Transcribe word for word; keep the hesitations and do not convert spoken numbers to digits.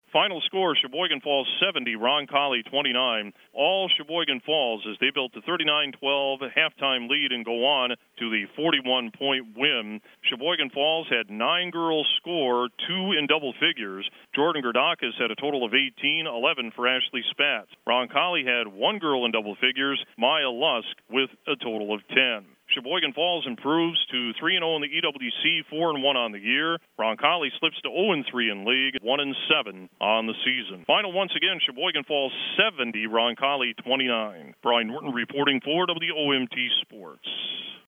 Final score, Sheboygan Falls seventy, Roncalli twenty-nine. All Sheboygan Falls as they built a thirty-nine twelve halftime lead and go on to the forty-one point win. Sheboygan Falls had nine girls score, two in double figures. Jordan Gerdakis had a total of eighteen, eleven for Ashley Spatz. Roncalli had one girl in double figures, Maya Lusk, with a total of ten. Sheboygan Falls improves to three and oh in the E W C, four and one on the year. Roncalli slips to oh and three in league, one and seven on the season. Final once again, Sheboygan Falls seventy, Roncalli twenty-nine. Brian Norton reporting for W O M T Sports.